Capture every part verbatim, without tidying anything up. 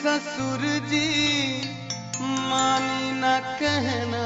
ससुर जी मानी न कहना,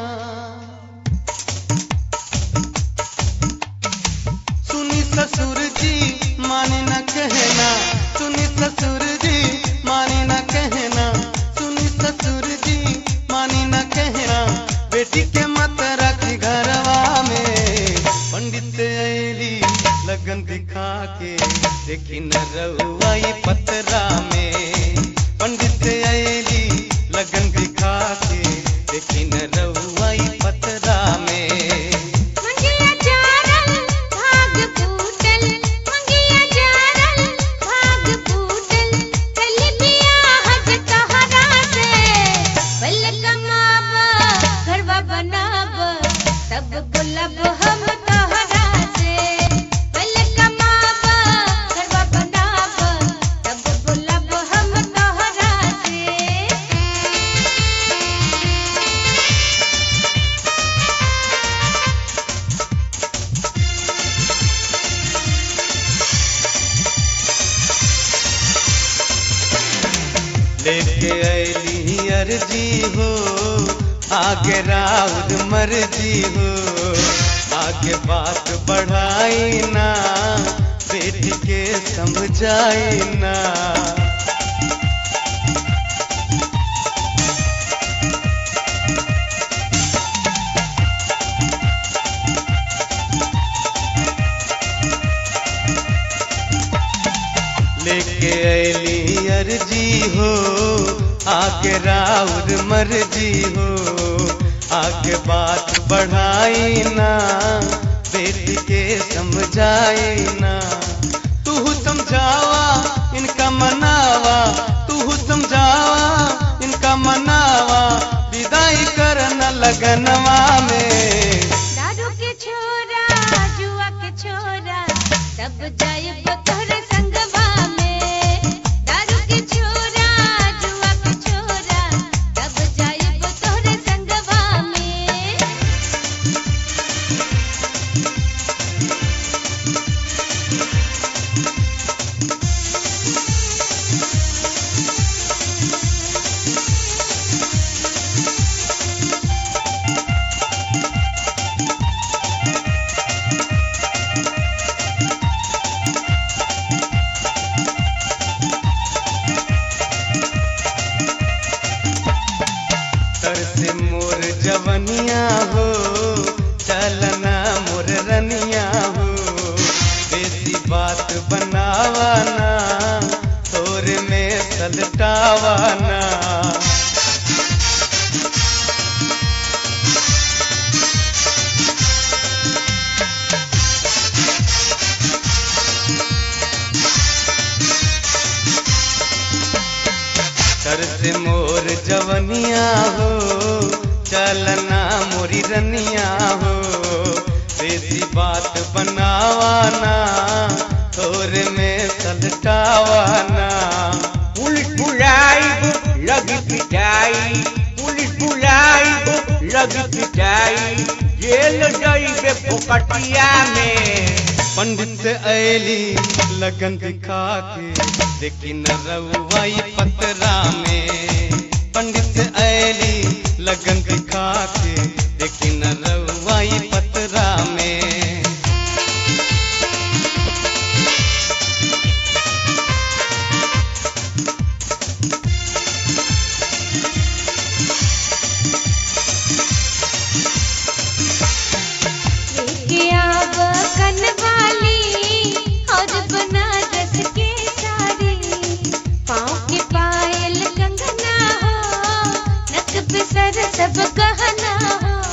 सुनी ससुर जी मानी न कहना, सुनी ससुर जी मानी न कहना, सुनी ससुर जी मानी न कहना। बेटी के मत रखी घरवा में, पंडित ऐली लगन दिखा के देखी न रउआई पतरा में। पंडित ऐली लगन दिखा के देखी न रउआई पतरा में। मंगिया जारल भाग फूटल, मंगिया जारल भाग फूटल, कल बियाह ज तोहरा से। पल कमाब घरवा बनाब तब बुलब हम तोहरा से। पल कमाब घरवा बनाब तब बुलब हम तोहरा से। लेके ऐली अर्जी हो, आगे राउर मर्जी हो। आगे बात बढ़ाई ना, बेटी के समझाई ना। लेके ऐली अर्जी हो, आगे राउर मर्जी हो। आगे बात बढ़ाई ना, बेटी के समझाई ना। तू समझावा इनका मनावा, तू समझावा इनका मनावा। विदाई करना लगनवा में। दारू के छोरा जुआ के छोरा तब जाइब तोहरे संगवा में। दारू के छोरा जुआ के छोरा तब जाइब तोहरे संगवा में। तरसे मोर जवनिया हो, चलना मोर रनिया हो। बेसी बात बनावाना, थोड़े में सलटावाना। तरसे मोर जवनिया हो, चलना मोरी रनिया हो। बेसी बात बनावाना, थोड़े में सलटावाना। पुलिस बुलाइब लगी पिटाई, पुलिस बुलाइब लगी पिटाई, जेल जाइबे फोकटिया में। पंडित ऐली लगन दिखा के देखी न रउआई पतरा में। पंडित ऐली लगन दिखा के देखी न रउआई पतरा में। लेके आब कनवाली और बनारस के साड़ी, पाँव के पायल कंगना हो, नक पे सर सब गहना हो।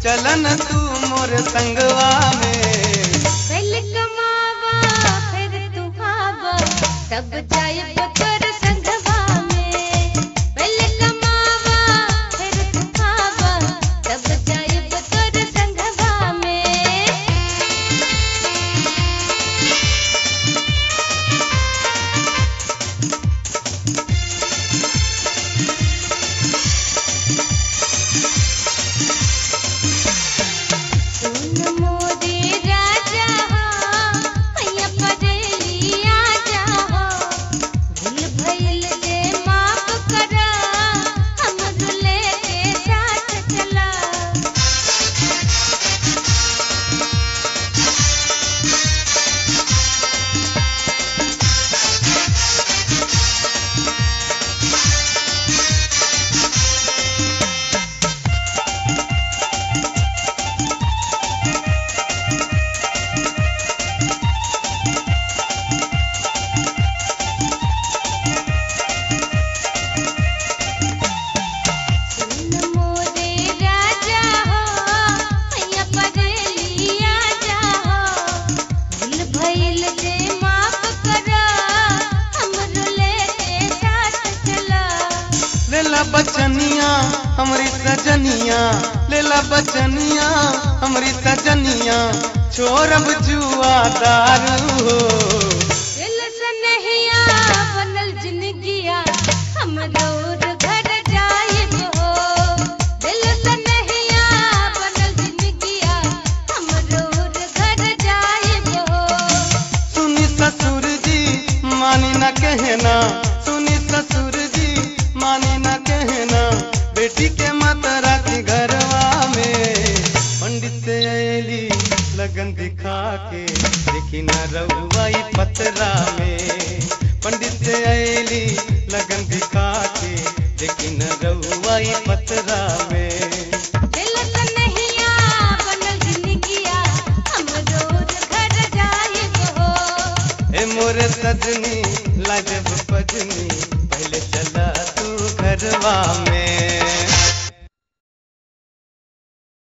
चलन तू मोर संगवा में। पहले कमावा फिर तू खावा तब जाइब तोर संगवा में। पहले कमावा फिर तू खावा तब जाइब तोर संगवा में। सुन मोरे राजा हो मैया परेली आजा हो। भूल भइल जे माफ करा हमरो लेके साथ चला। सुन मोरे राजा हो मैया परेली आजा हो। भूल भइल जे माफ करा हमरो लेके साथ चला। लेला बचनिया हमरी सजनिया, लेला बचनिया हमरी सजनिया, छोड़ब जुआ दारू हो। दिल सनहिया बनल जिंदगिया हमरो घर जाइब हो। दिल सनहिया बनल जिंदगिया हमरो घर जाइब हो। सुनी ससुर जी मानी न कहना, सुनी ससुर जी मानी न कहना, बेटी के मत राखी घरवा में। पंडित से अली लगन दिखा के देखी न रउआई पतरा में। पंडित से अली लगन दिखा के देखी न रउआई पतरा में। दिल सनहिया बनल जिंदगिया हमरो घर जाइब हो। ए मोरे सजनी लाजब पजनी, पहले चला तू घरवा में।